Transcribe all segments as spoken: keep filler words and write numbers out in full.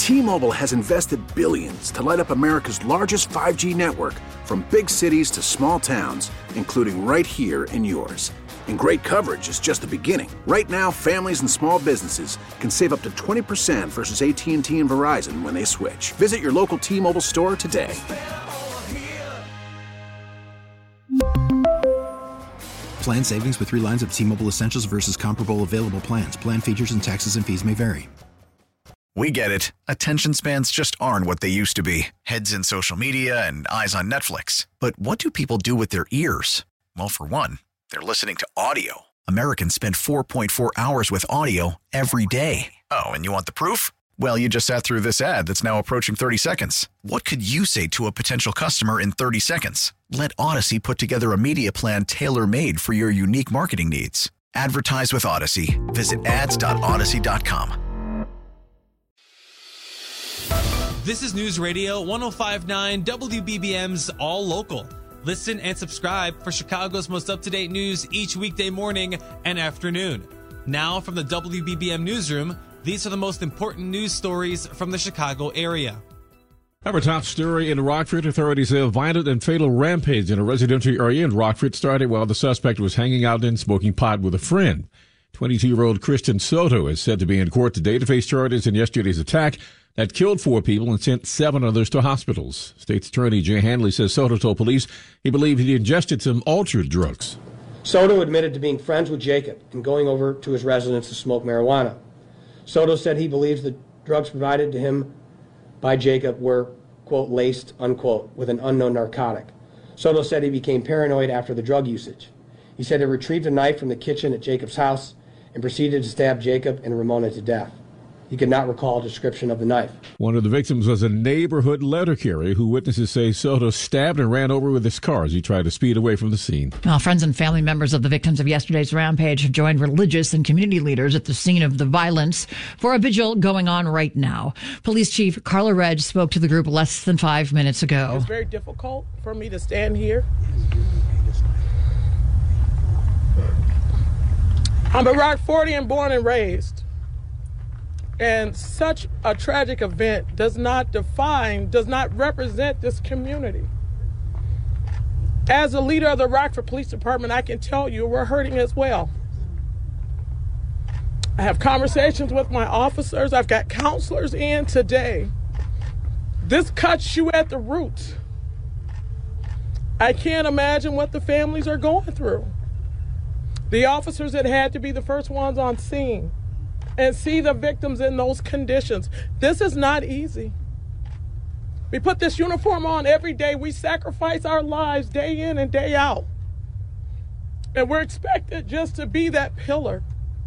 T-Mobile has invested billions to light up America's largest five G network, from big cities to small towns, including right here in yours. And great coverage is just the beginning. Right now, families and small businesses can save up to twenty percent versus A T and T and Verizon when they switch. Visit your local T-Mobile store today. Plan savings with three lines of T-Mobile Essentials versus comparable available plans. Plan features and taxes and fees may vary. We get it. Attention spans just aren't what they used to be. Heads in social media and eyes on Netflix. But what do people do with their ears? Well, for one, they're listening to audio. Americans spend four point four hours with audio every day. Oh, and you want the proof? Well, you just sat through this ad that's now approaching thirty seconds. What could you say to a potential customer in thirty seconds? Let Odyssey put together a media plan tailor-made for your unique marketing needs. Advertise with Odyssey. Visit ads dot odyssey dot com. This is News Radio one oh five point nine W B B M's All Local. Listen and subscribe for Chicago's most up-to-date news each weekday morning and afternoon. Now from the W B B M Newsroom, these are the most important news stories from the Chicago area. Our top story in Rockford. Authorities say a violent and fatal rampage in a residential area in Rockford started while the suspect was hanging out and smoking pot with a friend. twenty-two-year-old Christian Soto is said to be in court today to face charges in yesterday's attack that killed four people and sent seven others to hospitals. State's Attorney Jay Handley says Soto told police he believed he ingested some altered drugs. Soto admitted to being friends with Jacob and going over to his residence to smoke marijuana. Soto said he believes the drugs provided to him by Jacob were, quote, laced, unquote, with an unknown narcotic. Soto said he became paranoid after the drug usage. He said he retrieved a knife from the kitchen at Jacob's house and proceeded to stab Jacob and Ramona to death. He could not recall a description of the knife. One of the victims was a neighborhood letter carrier who witnesses say Soto stabbed and ran over with his car as he tried to speed away from the scene. Well, friends and family members of the victims of yesterday's rampage have joined religious and community leaders at the scene of the violence for a vigil going on right now. Police Chief Carla Reg spoke to the group less than five minutes ago. It's very difficult for me to stand here. I'm a Rockfordian born and raised. And such a tragic event does not define, does not represent this community. As a leader of the Rockford Police Department, I can tell you we're hurting as well. I have conversations with my officers. I've got counselors in today. This cuts you at the root. I can't imagine what the families are going through. The officers that had to be the first ones on scene and see the victims in those conditions. This is not easy. We put this uniform on every day. We sacrifice our lives day in and day out. And we're expected just to be that pillar.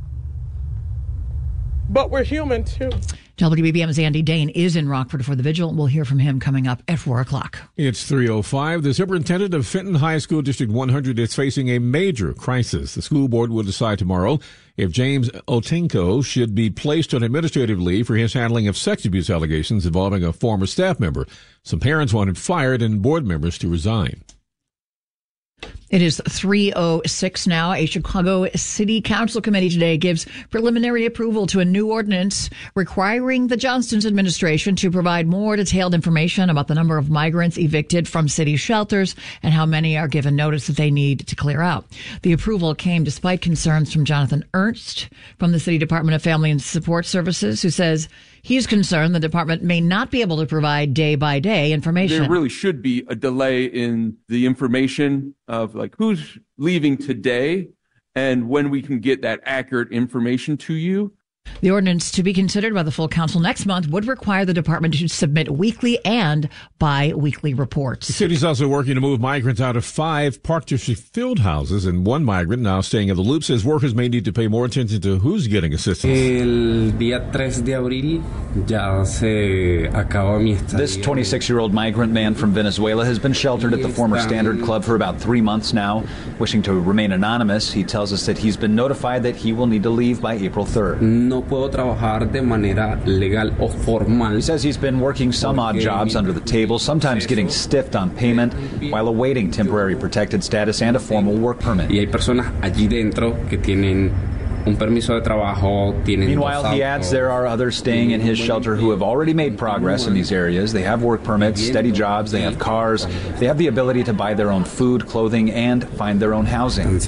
But we're human too. W B B M's Andy Dane is in Rockford for the vigil. We'll hear from him coming up at four o'clock. It's three oh five. The superintendent of Fenton High School District one hundred is facing a major crisis. The school board will decide tomorrow if James Otinko should be placed on administrative leave for his handling of sex abuse allegations involving a former staff member. Some parents want him fired and board members to resign. It is three oh six now. A Chicago City Council committee today gives preliminary approval to a new ordinance requiring the Johnston's administration to provide more detailed information about the number of migrants evicted from city shelters and how many are given notice that they need to clear out. The approval came despite concerns from Jonathan Ernst from the City Department of Family and Support Services, who says he's concerned the department may not be able to provide day-by-day information. There really should be a delay in the information of like who's leaving today and when we can get that accurate information to you. The ordinance to be considered by the full council next month would require the department to submit weekly and bi-weekly reports. The city's also working to move migrants out of five Park District field houses, and one migrant now staying at the Loop says workers may need to pay more attention to who's getting assistance. El día tres de abril ya se acabó mi estadía. This twenty-six-year-old migrant man from Venezuela has been sheltered at the former Standard Club for about three months now. Wishing to remain anonymous, he tells us that he's been notified that he will need to leave by April third. No puedo trabajar de manera legal o formal. He says he's been working some odd jobs under the table, sometimes getting stiffed on payment while awaiting temporary protected status and a formal work permit. Y hay personas allí dentro que tienen un permiso de trabajo. Tienen Meanwhile, he adds there are others staying in his shelter who have already made progress in these areas. They have work permits, steady jobs, they have cars, they have the ability to buy their own food, clothing, and find their own housing. He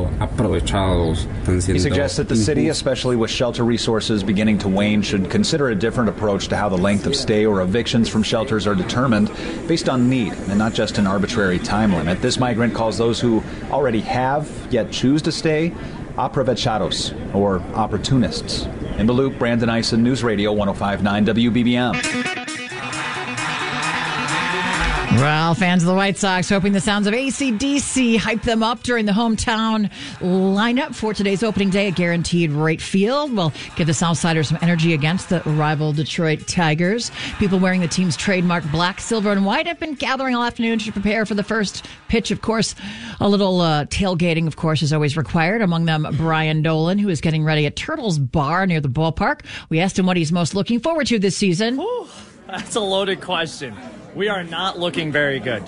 suggests that the city, especially with shelter resources beginning to wane, should consider a different approach to how the length of stay or evictions from shelters are determined based on need and not just an arbitrary time limit. This migrant calls those who already have yet choose to stay aprovechados, or opportunists. In the Loop, Brandon Eisen, News Radio one oh five point nine W B B M. Well, fans of the White Sox hoping the sounds of A C D C hype them up during the hometown lineup for today's opening day at Guaranteed Rate Field will give the Southsiders some energy against the rival Detroit Tigers. People wearing the team's trademark black, silver, and white have been gathering all afternoon to prepare for the first pitch. Of course, a little uh, tailgating, of course, is always required. Among them, Brian Dolan, who is getting ready at Turtles Bar near the ballpark. We asked him what he's most looking forward to this season. Ooh, that's a loaded question. We are not looking very good.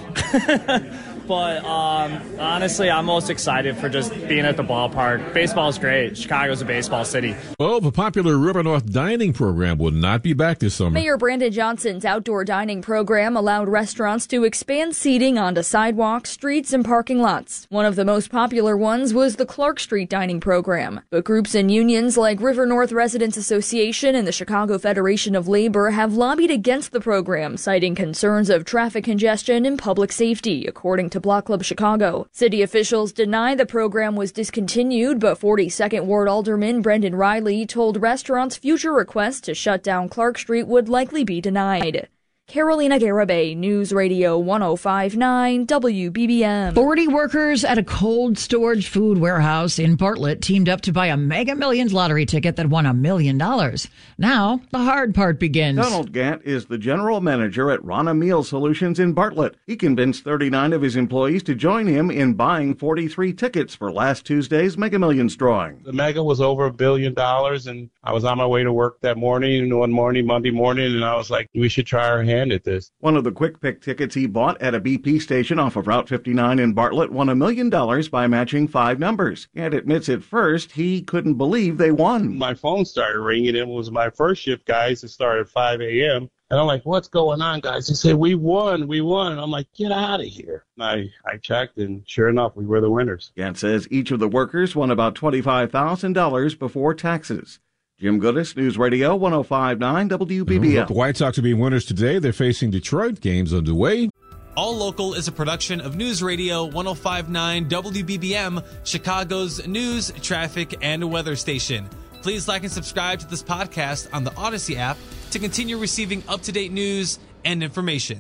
But um, honestly, I'm most excited for just being at the ballpark. Baseball is great. Chicago's a baseball city. Well, the popular River North dining program will not be back this summer. Mayor Brandon Johnson's outdoor dining program allowed restaurants to expand seating onto sidewalks, streets, and parking lots. One of the most popular ones was the Clark Street dining program. But groups and unions like River North Residents Association and the Chicago Federation of Labor have lobbied against the program, citing concerns of traffic congestion and public safety, according to to Block Club Chicago. City officials deny the program was discontinued, but forty-second Ward Alderman Brendan Riley told restaurants future requests to shut down Clark Street would likely be denied. Carolina Garibay, News Radio one oh five point nine W B B M. forty workers at a cold storage food warehouse in Bartlett teamed up to buy a Mega Millions lottery ticket that won a million dollars. Now, the hard part begins. Donald Gant is the general manager at Rana Meal Solutions in Bartlett. He convinced thirty-nine of his employees to join him in buying forty-three tickets for last Tuesday's Mega Millions drawing. The Mega was over a billion dollars, and I was on my way to work that morning, one morning, Monday morning, and I was like, we should try our hand at this. One of the quick pick tickets he bought at a B P station off of Route fifty-nine in Bartlett won a million dollars by matching five numbers. And admits at first he couldn't believe they won. My phone started ringing. It was my first shift, guys. It started at five a.m. And I'm like, what's going on, guys? He said, we won, we won. And I'm like, get out of here. And I, I checked, and sure enough, we were the winners. Gant says each of the workers won about twenty-five thousand dollars before taxes. Jim Goodis, News Radio one oh five point nine W B B M. The White Sox will be winners today. They're facing Detroit. Games underway. All Local is a production of News Radio one oh five point nine W B B M, Chicago's news, traffic, and weather station. Please like and subscribe to this podcast on the Odyssey app to continue receiving up-to-date news and information.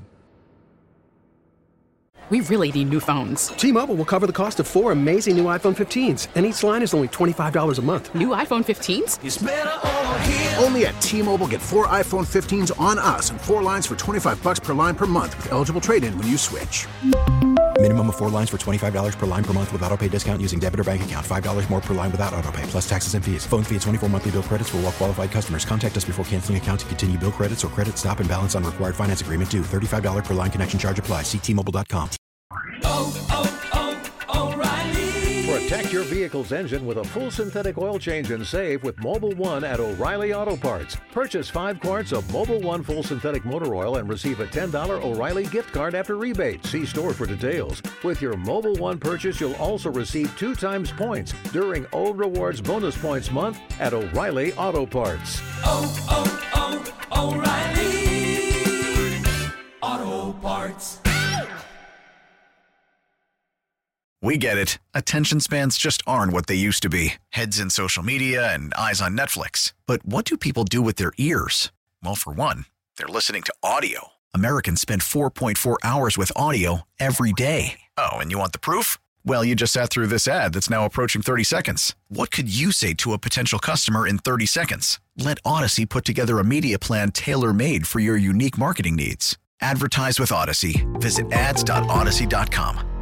We really need new phones. T-Mobile will cover the cost of four amazing new iPhone fifteens, and each line is only twenty-five dollars a month. New iPhone fifteens? It's better over here. Only at T-Mobile, get four iPhone fifteens on us and four lines for twenty-five bucks per line per month with eligible trade-in when you switch. Minimum of four lines for twenty-five dollars per line per month with autopay discount using debit or bank account. five dollars more per line without autopay, plus taxes and fees. Phone fee at twenty-four monthly bill credits for well-qualified customers. Contact us before canceling account to continue bill credits or credit stop and balance on required finance agreement due. thirty-five dollars per line connection charge applies. See T Mobile dot com. Oh, oh, oh, O'Reilly. Protect your vehicle's engine with a full synthetic oil change and save with Mobil one at O'Reilly Auto Parts. Purchase five quarts of Mobil one full synthetic motor oil and receive a ten dollars O'Reilly gift card after rebate. See store for details. With your Mobil one purchase, you'll also receive two times points during O Rewards Bonus Points Month at O'Reilly Auto Parts. Oh, oh, oh, O'Reilly Auto Parts. We get it. Attention spans just aren't what they used to be. Heads in social media and eyes on Netflix. But what do people do with their ears? Well, for one, they're listening to audio. Americans spend four point four hours with audio every day. Oh, and you want the proof? Well, you just sat through this ad that's now approaching thirty seconds. What could you say to a potential customer in thirty seconds? Let Odyssey put together a media plan tailor-made for your unique marketing needs. Advertise with Odyssey. Visit ads dot odyssey dot com.